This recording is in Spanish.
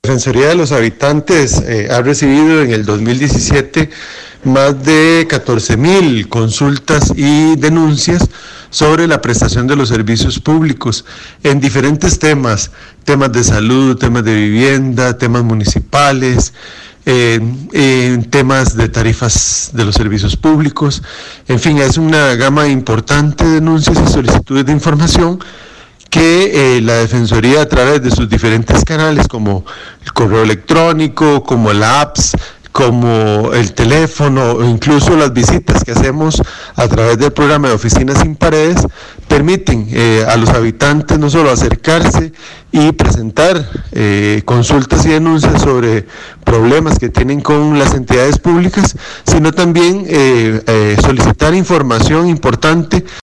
La Defensoría de los Habitantes ha recibido en el 2017 más de 14,000 consultas y denuncias sobre la prestación de los servicios públicos en diferentes temas de salud, temas de vivienda, temas municipales, temas de tarifas de los servicios públicos. En fin, es una gama importante de denuncias y solicitudes de información que la Defensoría, a través de sus diferentes canales, como el correo electrónico, como la apps, como el teléfono o incluso las visitas que hacemos a través del programa de Oficinas Sin Paredes, permiten a los habitantes no solo acercarse y presentar consultas y denuncias sobre problemas que tienen con las entidades públicas, sino también solicitar información importante